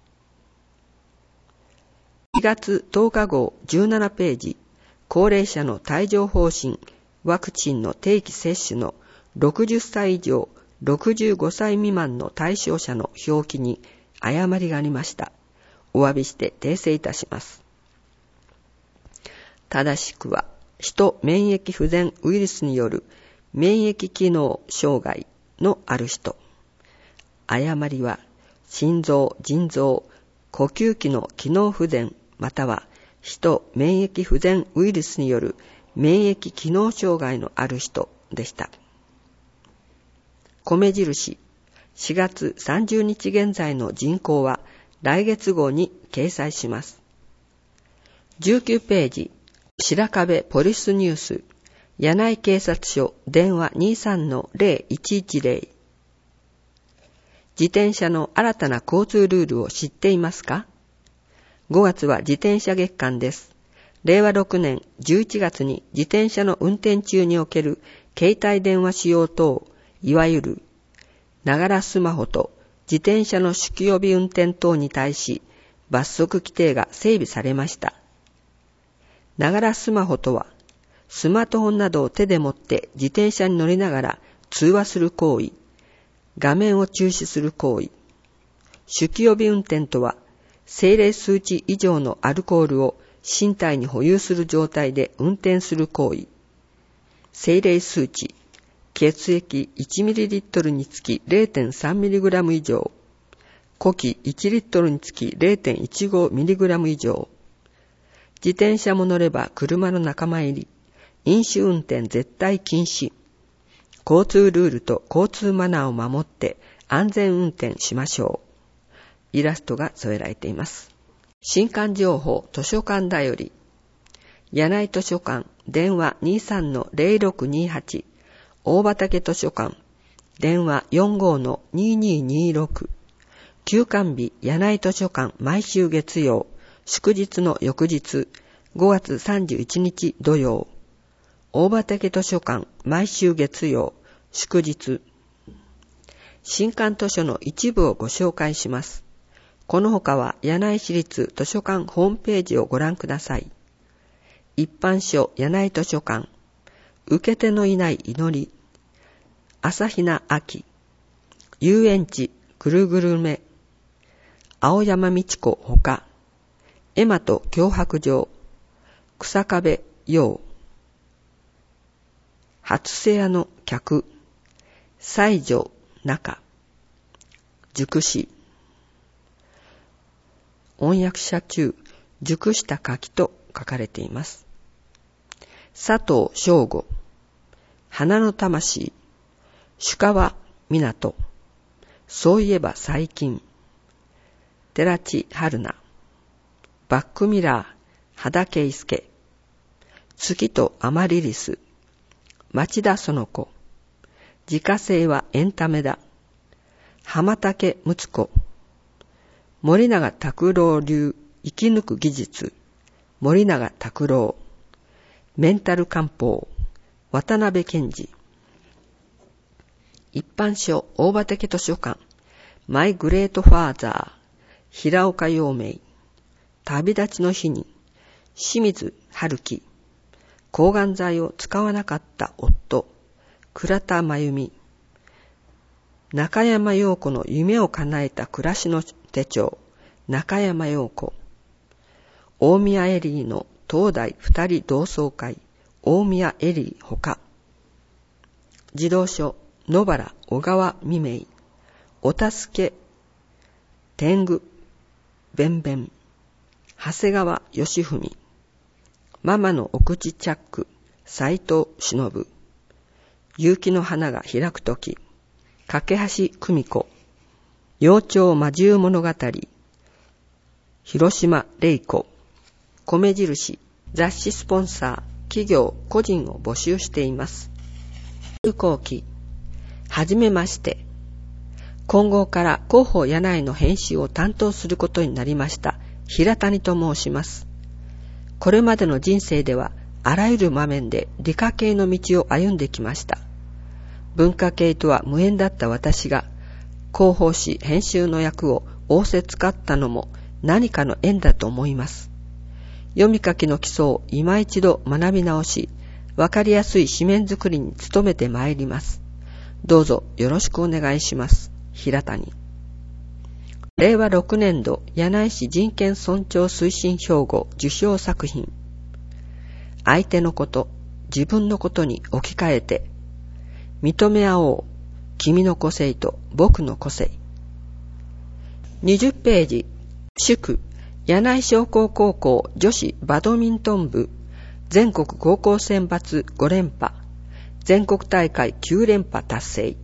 しがつとおか号じゅうななページ。高齢者の帯状疱疹ワクチンの定期接種のろくじゅっさい以上ろくじゅうごさい未満の対象者の表記に誤りがありました。お詫びして訂正いたします。正しくは、ヒト免疫不全ウイルスによる免疫機能障害のある人。誤りは、心臓、腎臓、呼吸器の機能不全またはヒト免疫不全ウイルスによる免疫機能障害のある人でした。米印、しがつさんじゅうにち現在の人口は来月号に掲載します。じゅうきゅうページ、白壁ポリスニュース、柳井警察署電話 にじゅうさんのぜろいちいちぜろ。自転車の新たな交通ルールを知っていますか？ごがつは自転車月間です。れいわろくねんじゅういちがつに自転車の運転中における携帯電話使用等、いわゆるながらスマホと自転車の酒気帯び運転等に対し罰則規定が整備されました。ながらスマホとは、スマートフォンなどを手で持って自転車に乗りながら通話する行為、画面を注視する行為。酒気帯び運転とは、政令数値以上のアルコールを身体に保有する状態で運転する行為。政令数値、 血液 いちミリリットル につき れいてんさんミリグラム 以上、呼気いちリットルにつき れいてんいちごミリグラム 以上、自転車も乗れば車の仲間入り、飲酒運転絶対禁止、交通ルールと交通マナーを守って安全運転しましょう。イラストが添えられています。新刊情報図書館だより、柳井図書館電話 にじゅうさんのゼロろくにはち、大畑図書館電話 よんじゅうごのにじゅうににじゅうろく、休館日柳井図書館毎週月曜、祝日の翌日ごがつさんじゅういちにち土曜、大畑図書館毎週月曜、祝日。新刊図書の一部をご紹介します。この他は柳井市立図書館ホームページをご覧ください。一般書柳井図書館、受け手のいない祈り、朝比奈秋、遊園地ぐるぐるめ、青山道子ほか、エマと脅迫状、草壁陽、初瀬屋の客、西条中、熟し、音訳者中、熟した柿と書かれています。佐藤翔吾、花の魂、朱川湊、そういえば最近、寺地春菜、バックミラー、羽田圭介、月とアマリリス、町田園子、自家製はエンタメだ、浜竹睦子、森永拓郎流生き抜く技術、森永拓郎、メンタル漢方、渡辺健二、一般書大畑図書館、マイグレートファーザー、平岡陽明、旅立ちの日に、清水春樹、抗がん剤を使わなかった夫、倉田真由美、中山陽子の夢を叶えた暮らしの手帳、中山陽子、大宮エリーの東大二人同窓会、大宮エリーほか、児童書、野原小川未明、お助け、天狗、弁弁、長谷川義文、ママのお口チャック、斎藤忍、結城の花が開くとき、架橋久美子、幼鳥魔獣物語、広島玲子、米印、雑誌スポンサー、企業、個人を募集しています。有効期、はじめまして。今後から広報柳井の編集を担当することになりました、平谷と申します。これまでの人生では、あらゆる場面で理科系の道を歩んできました。文化系とは無縁だった私が、広報誌編集の役を仰せつかったのも何かの縁だと思います。読み書きの基礎を今一度学び直し、わかりやすい紙面作りに努めてまいります。どうぞよろしくお願いします。平谷。れいわろくねんど柳井市人権尊重推進標語受賞作品。相手のこと、自分のことに置き換えて、認め合おう、君の個性と僕の個性。にじゅっページ、祝、柳井商工高校女子バドミントン部、全国高校選抜ごれんぱ、全国大会きゅうれんぱ達成。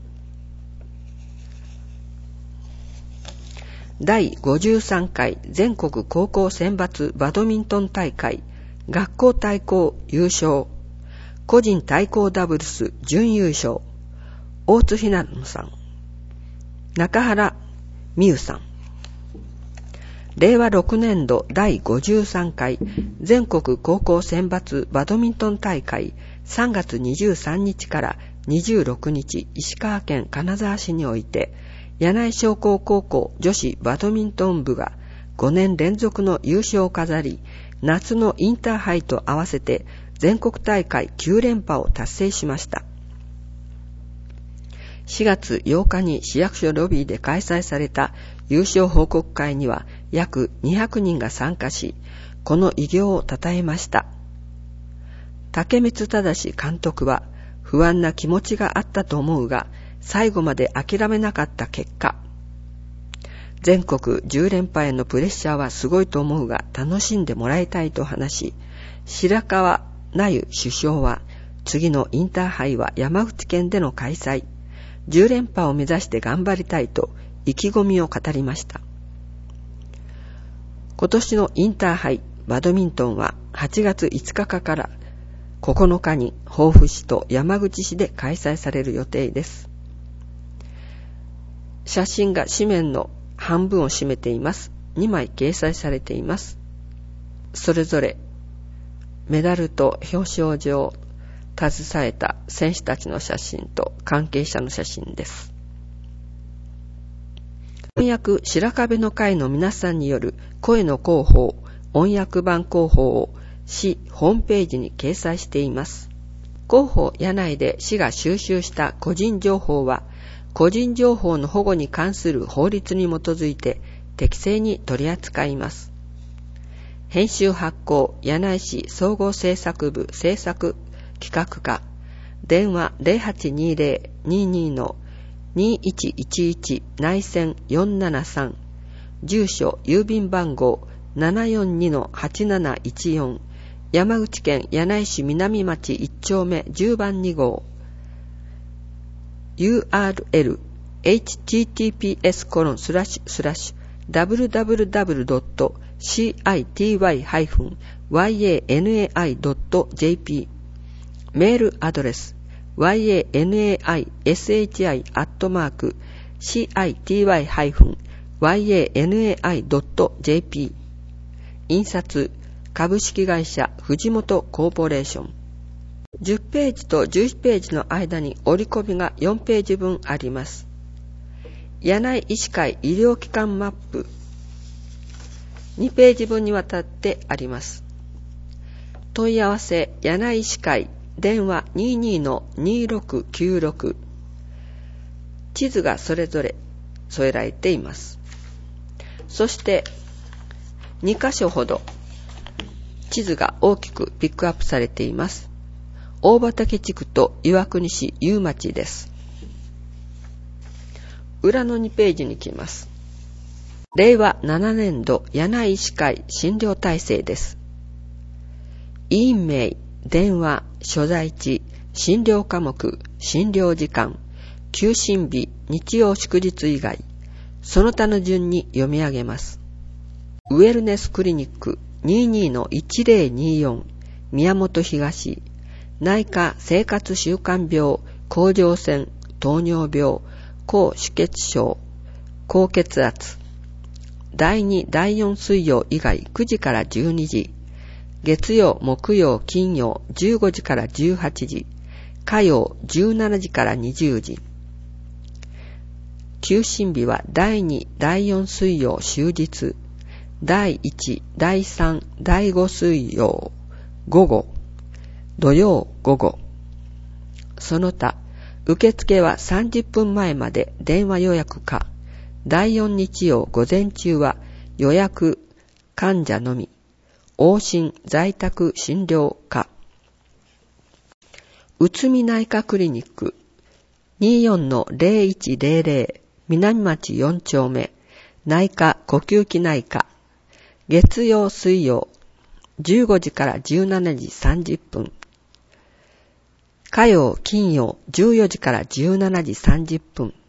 だいごじゅうさんかい全国高校選抜バドミントン大会、学校対抗優勝、個人対抗ダブルス準優勝、大津ひなのさん、中原美優さん。れいわろくねんどだいごじゅうさんかい全国高校選抜バドミントン大会さんがつにじゅうさんにちからにじゅうろくにち石川県金沢市において、柳井商工高校女子バドミントン部がごねんれんぞくの優勝を飾り、夏のインターハイと合わせて全国大会きゅうれんぱを達成しました。しがつようかに市役所ロビーで開催された優勝報告会には約にひゃくにんが参加し、この偉業を称えました。竹光忠監督は、 不安な気持ちがあったと思うが、最後まで諦めなかった結果、全国じゅう連覇へのプレッシャーはすごいと思うが楽しんでもらいたいと話し、白川那由首相は次のインターハイは山口県での開催、じゅう連覇を目指して頑張りたいと意気込みを語りました。今年のインターハイバドミントンははちがついつかからここのかに防府市と山口市で開催される予定です。写真が紙面の半分を占めています。にまい掲載されています。それぞれメダルと表彰状を携えた選手たちの写真と関係者の写真です。翻訳白壁の会の皆さんによる声の広報、音訳版広報を市ホームページに掲載しています。広報や内で市が収集した個人情報は、個人情報の保護に関する法律に基づいて適正に取り扱います。編集発行柳井市総合制作部制作企画課、電話 ゼロはちにゼロ にに にいちいちいち 内線よんななさん、住所郵便番号 ななよんにのはちなないちよん、山口県柳井市南町いち丁目じゅうばんに号、ユーアールエル エイチティーティーピーエスコロンスラッシュスラッシュダブリューダブリューダブリュードットシーアイティーワイハイフンワイエーエヌエーアイドットジェーピー、 メールアドレス ワイエーエヌエーアイエスエイチアイアットマーク シーアイティーワイハイフンワイエーエヌエーアイドットジェーピー、 印刷株式会社藤本コーポレーション。じゅっページとじゅういちページの間に折り込みがよんページ分あります。柳井医師会医療機関マップにページ分にわたってあります。問い合わせ柳井医師会電話 にじゅうにのにじゅうろくきゅうろく、 地図がそれぞれ添えられています。そしてにかしょほど地図が大きくピックアップされています。大畑地区と岩国市有町です。裏のにページに来ます。れいわななねんど柳井医師会診療体制です。委員名、電話、所在地、診療科目、診療時間、休診日、日曜祝日以外、その他の順に読み上げます。ウェルネスクリニック にじゅうにのいちゼロによん 宮本東、内科生活習慣病、甲状腺、糖尿病、高出血症、高血圧。だいに、だいよん水曜以外くじからじゅうにじ。月曜、木曜、金曜じゅうごじからじゅうはちじ。火曜じゅうしちじからにじゅうじ。休診日はだいに、だいよん水曜終日。だいいち、だいさん、だいご水曜午後。土曜午後。その他、受付はさんじゅっぷんまえまで電話予約か、だいよん日曜午前中は予約患者のみ、往診在宅診療か。うつみ内科クリニック にじゅうよんのゼロいちゼロゼロ 南町よん丁目内科呼吸器内科、月曜水曜じゅうごじからじゅうしちじさんじゅっぷん、火曜金曜じゅうよじからじゅうしちじさんじゅっぷん、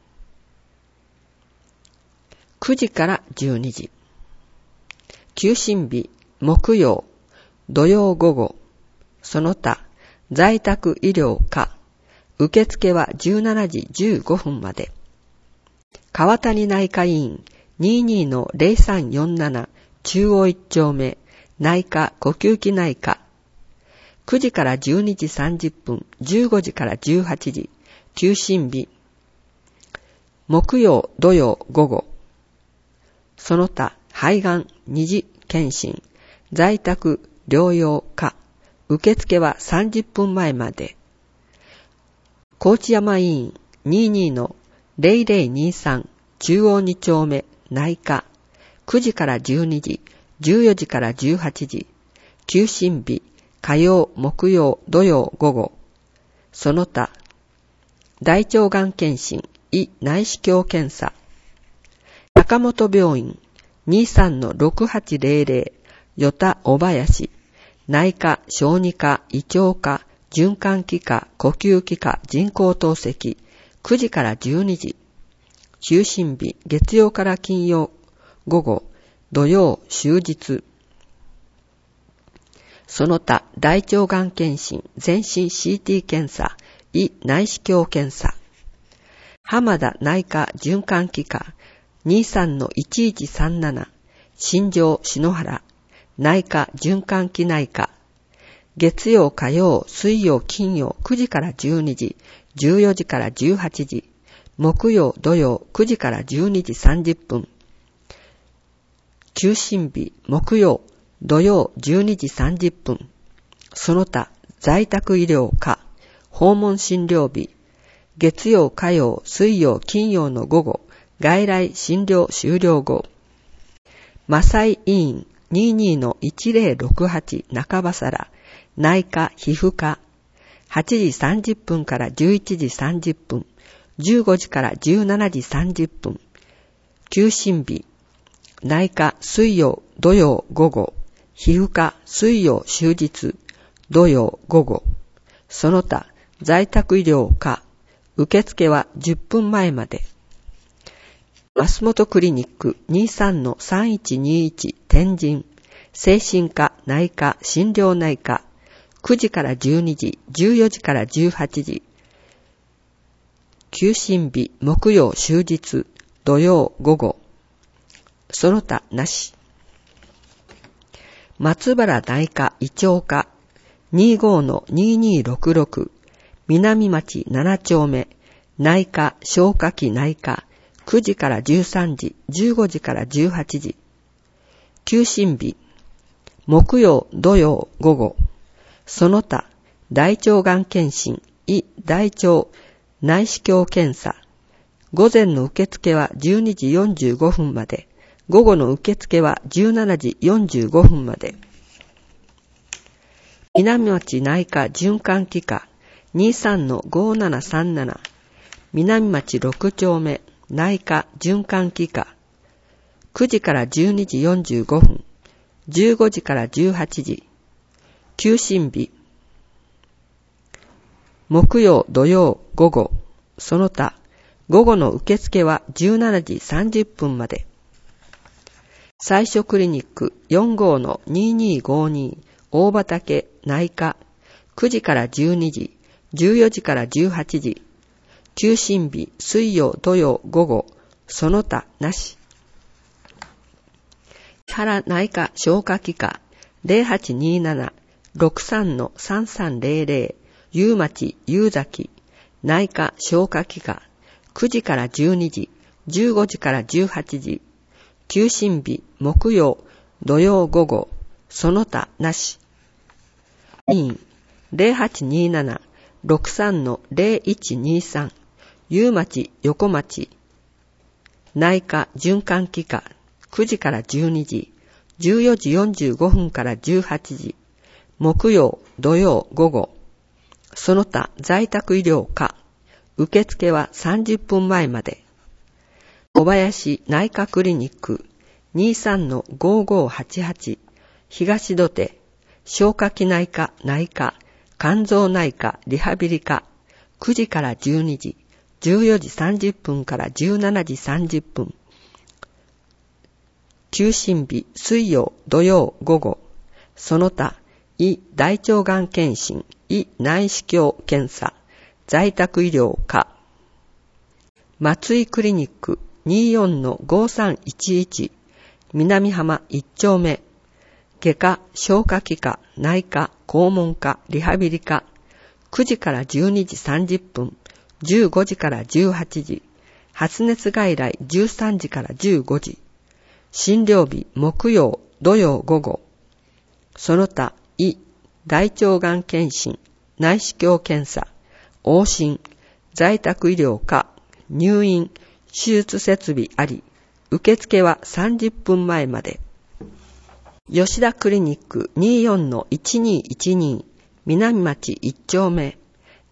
くじからじゅうにじ。休診日木曜、土曜午後、その他在宅医療科、受付はじゅうしちじじゅうごふんまで。川谷内科医院 にじゅうにのゼロさんよんなな 中央いち丁目内科呼吸器内科、くじからじゅうにじさんじゅっぷん、じゅうごじからじゅうはちじ。休診日木曜土曜午後、その他肺がん二次検診、在宅療養科、受付はさんじゅっぷんまえまで。高知山医院 にじゅうにのゼロゼロにさん 中央に丁目内科、くじからじゅうにじ、じゅうよじからじゅうはちじ。休診日火曜木曜土曜午後、 その他、大腸がん検診、胃内視鏡検査。中本病院 にさんのろくはちぜろぜろ 与田小林、内科、小児科、胃腸科、循環器科、呼吸器科、人工透析、くじからじゅうにじ。休診日、月曜から金曜、午後、土曜、終日。その他、大腸がん検診、全身 シーティー 検査、胃内視鏡検査。浜田内科循環器科、にさんのいちいちさんなな、新庄篠原、内科循環器内科。月曜、火曜、水曜、金曜、くじからじゅうにじ、じゅうよじからじゅうはちじ。木曜、土曜、くじからじゅうにじさんじゅっぷん。休診日、木曜、土曜、じゅうにじさんじゅっぷん。その他、在宅医療科、訪問診療日、月曜、火曜、水曜、金曜の午後、外来診療終了後。マサイ医院 にじゅうにのいちぜろろくはち 中羽皿、内科皮膚科、はちじさんじゅっぷんからじゅういちじさんじゅっぷん、じゅうごじからじゅうしちじさんじゅっぷん。休診日、内科水曜、土曜午後、皮膚科水曜終日、土曜午後。その他、在宅医療科、受付はじゅっぷんまえまで。増本クリニック にさんのさんいちにいち 天神、精神科内科診療内科、くじからじゅうにじ、じゅうよじからじゅうはちじ。休診日、木曜終日、土曜午後。その他なし。松原内科胃腸科 にじゅうごのにじゅうにろくろく、南町なな丁目、内科消化器内科、くじからじゅうさんじ、じゅうごじからじゅうはちじ。休診日、木曜土曜午後。その他、大腸がん検診、胃大腸内視鏡検査。午前の受付はじゅうにじよんじゅうごふんまで。午後の受付はじゅうしちじよんじゅうごふんまで。南町内科循環器科 にじゅうさんのごななさんなな、南町ろく丁目内科循環器科、くじからじゅうにじよんじゅうごふん、じゅうごじからじゅうはちじ。休診日、木曜土曜午後。その他、午後の受付はじゅうしちじさんじゅっぷんまで。最初クリニック よんじゅうごのにじゅうにごに大畑内科、くじからじゅうにじ、じゅうよじからじゅうはちじ。休診日、水曜土曜午後。その他なし。木原内科消化器科 ゼロはちにーなな ろくさんのさんさんぜろぜろ、夕町夕崎内科消化器科、くじからじゅうにじ、じゅうごじからじゅうはちじ。休診日、木曜、土曜午後。その他なし。医院 ゼロはちにーなな ろくさんのぜろいちにさん、夕町横町内科循環器科、くじからじゅうにじ、じゅうよじよんじゅうごふんからじゅうはちじ。木曜、土曜午後。その他在宅医療科、受付はさんじゅっぷんまえまで。小林内科クリニック にじゅうさんのごごはちはち、東土手、消化器内科内科、肝臓内科リハビリ科、くじからじゅうにじ、じゅうよじさんじゅっぷんからじゅうしちじさんじゅっぷん。休診日、水曜、土曜午後。その他、胃大腸がん検診、胃内視鏡検査、在宅医療科。松井クリニック にじゅうよんのごさんいちいち、南浜いち丁目、外科、消化器科、内科、肛門科、リハビリ科、くじからじゅうにじさんじゅっぷん、じゅうごじからじゅうはちじ、発熱外来じゅうさんじからじゅうごじ、診療日木曜、土曜午後。その他、胃、大腸がん検診、内視鏡検査、往診、在宅医療科、入院、手術設備あり、受付はさんじゅっぷんまえまで。吉田クリニック にじゅうよんのいちにいちに、南町いち丁目、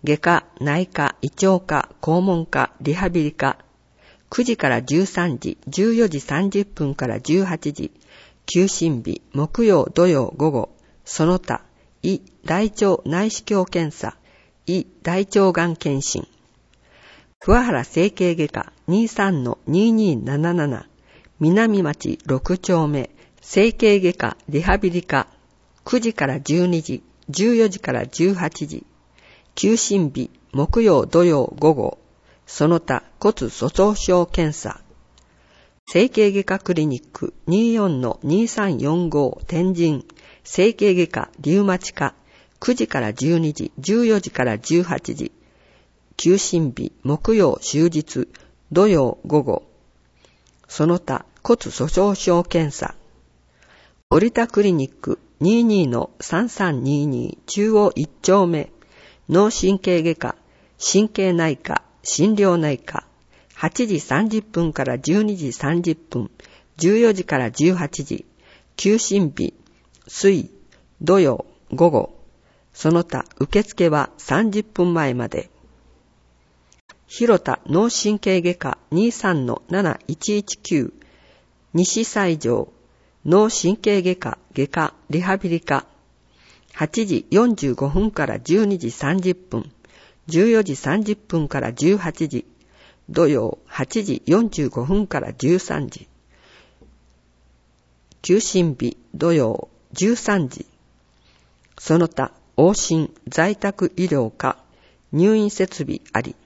外科、内科、胃腸科、肛門科、リハビリ科。くじからじゅうさんじ、じゅうよじさんじゅっぷんからじゅうはちじ。休診日、木曜、土曜午後。その他、胃、大腸内視鏡検査、胃、大腸がん検診。桑原整形外科 にじゅうさんのにじゅうになななな。南町ろく丁目、整形外科リハビリ科。くじからじゅうにじ、じゅうよじからじゅうはちじ。休診日、木曜、土曜午後。その他、骨粗鬆症検査。整形外科クリニック にじゅうよんのにさんよんご 天神、整形外科リウマチ科。くじからじゅうにじ、じゅうよじからじゅうはちじ。休診日、木曜、終日、土曜午後。その他、骨粗鬆症検査。折田クリニック にじゅうにのさんさんにに 中央いち丁目、脳神経外科、神経内科、心療内科。はちじさんじゅっぷんからじゅうにじさんじゅっぷん、じゅうよじからじゅうはちじ。休診日、水、土曜、午後。その他、受付はさんじゅっぷんまえまで。広田脳神経外科 にじゅうさんのなないちいちきゅう、西西条、脳神経外科外科リハビリ科。はちじよんじゅうごふんからじゅうにじさんじゅっぷん、じゅうよじさんじゅっぷんからじゅうはちじ。土曜はちじよんじゅうごふんからじゅうさんじ。休診日、土曜じゅうさんじ。その他、往診、在宅医療科、入院設備あり。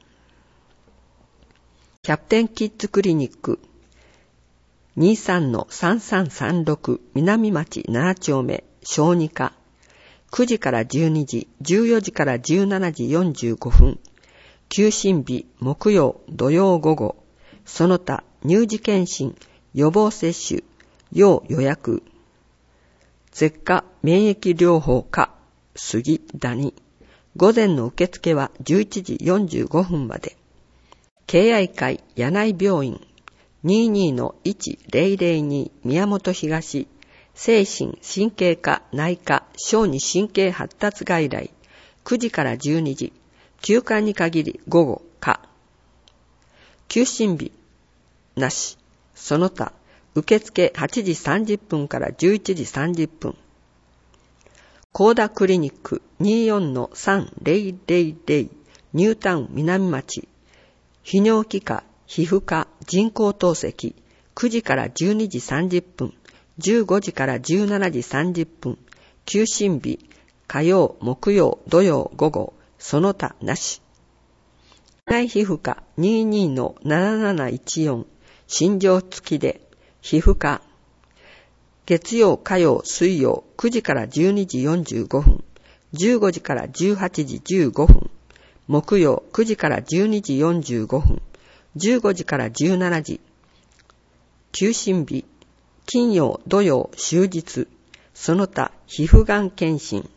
キャプテンキッズクリニック にじゅうさんのさんさんさんろく 南町なな丁目小児科。くじからじゅうにじ、じゅうよじからじゅうしちじよんじゅうごふん。休診日、木曜、土曜午後。その他、乳児検診、予防接種、要予約。舌下免疫療法科、杉谷。午前の受付はじゅういちじよんじゅうごふんまで。敬愛会柳井病院 にじゅうにのいちぜろぜろに 宮本東、精神神経科内科小児神経発達外来。くじからじゅうにじ、休館に限り午後科。休診日なし。その他、受付はちじさんじゅっぷんからじゅういちじさんじゅっぷん。高田クリニック にじゅうよんのさんぜろぜろぜろ ニュータウン南町。泌尿器科、皮膚科、人工透析。くじからじゅうにじさんじゅっぷん、じゅうごじからじゅうしちじさんじゅっぷん。休診日、火曜、木曜、土曜午後。その他なし。内皮膚科 にじゅうにのなななないちよん、診療付きで、皮膚科。月曜、火曜、水曜、くじからじゅうにじよんじゅうごふん、じゅうごじからじゅうはちじじゅうごふん。木曜くじからじゅうにじよんじゅうごふん、じゅうごじからじゅうしちじ。休診日、金曜、土曜、終日。その他、皮膚がん検診。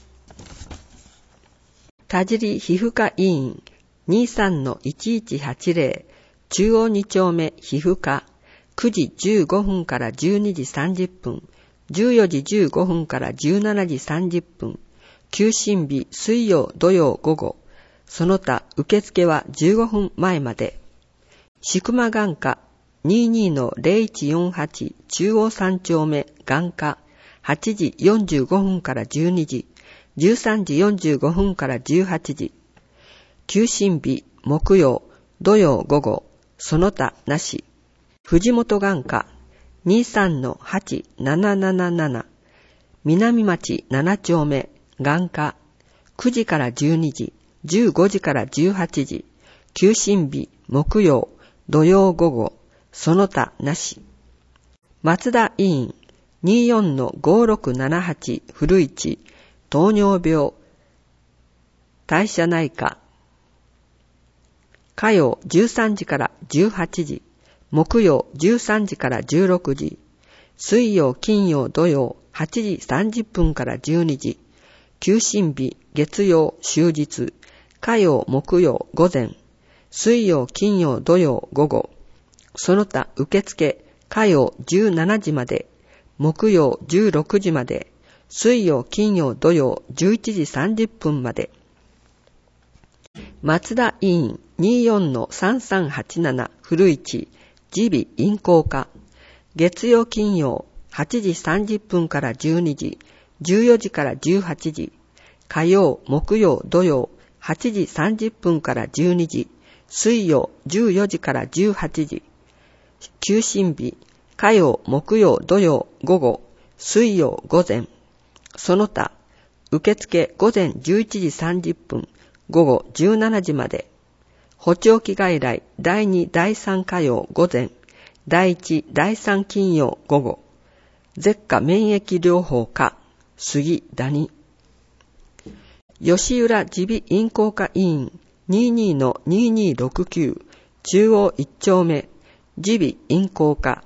田尻皮膚科医院 にじゅうさんのいちいちはちぜろ 中央に丁目皮膚科。くじじゅうごふんからじゅうにじさんじゅっぷん、じゅうよじじゅうごふんからじゅうしちじさんじゅっぷん。休診日、水曜、土曜午後。その他、受付はじゅうごふんまえまで。しくま眼科 にじゅうにのぜろいちよんはち 中央さん丁目眼科。はちじよんじゅうごふんからじゅうにじ、じゅうさんじよんじゅうごふんからじゅうはちじ。休診日、木曜、土曜午後。その他なし。藤本眼科 にじゅうさんのはちななななな 南町なな丁目眼科。くじからじゅうにじ、じゅうごじからじゅうはちじ。休診日、木曜、土曜午後。その他なし。松田医院 にじゅうよんのごろくななはち 古市、糖尿病、代謝内科。火曜じゅうさんじからじゅうはちじ。木曜じゅうさんじからじゅうろくじ。水曜、金曜、土曜はちじさんじゅっぷんからじゅうにじ。休診日、月曜、終日。火曜、木曜、午前。水曜、金曜、土曜、午後。その他、受付、火曜じゅうしちじまで。木曜じゅうろくじまで。水曜、金曜、土曜じゅういちじさんじゅっぷんまで。 松田委員 にじゅうよんのさんさんはちなな 古市耳鼻咽喉科。月曜金曜はちじさんじゅっぷんからじゅうにじ、じゅうよじからじゅうはちじ。火曜、木曜、土曜はちじさんじゅっぷんからじゅうにじ、水曜じゅうよじからじゅうはちじ。休診日、火曜、木曜、土曜午後、水曜午前。その他、受付午前じゅういちじさんじゅっぷん、午後じゅうしちじまで。補聴器外来だいに、だいさん火曜午前、だいいち、だいさん金曜午後。舌下免疫療法科、杉谷。吉浦耳鼻咽喉科医院 にじゅうにのにじゅうにろくきゅう 中央いっ丁目耳鼻咽喉科。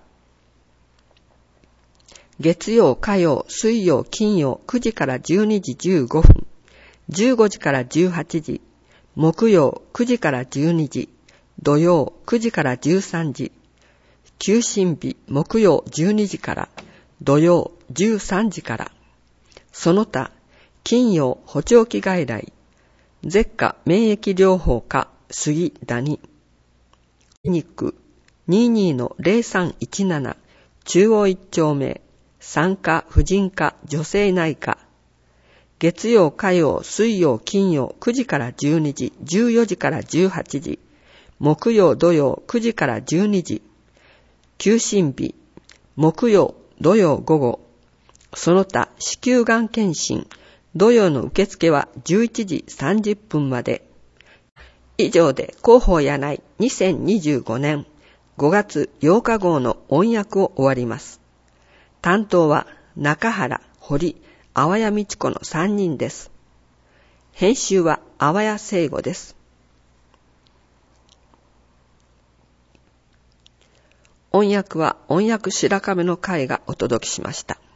月曜、火曜、水曜、金曜くじからじゅうにじじゅうごふん、じゅうごじからじゅうはちじ、木曜くじからじゅうにじ、土曜くじからじゅうさんじ、休診日木曜じゅうにじから、土曜じゅうさんじから。その他、金曜補聴器外来、舌下免疫療法科杉谷。クリニック にじゅうにのぜろさんいちなな 中央いっ丁目産科婦人科女性内科。月曜火曜水曜金曜くじからじゅうにじ、じゅうよじからじゅうはちじ、木曜土曜くじからじゅうにじ。休診日木曜土曜午後。その他子宮がん検診土曜の受付はじゅういちじさんじゅっぷんまで。以上で広報柳井にせんにじゅうごねんごがつようか号の音訳を終わります。担当は中原、堀、淡谷美智子のさんにんです。編集は淡谷聖吾です。音訳は音訳白亀の会がお届けしました。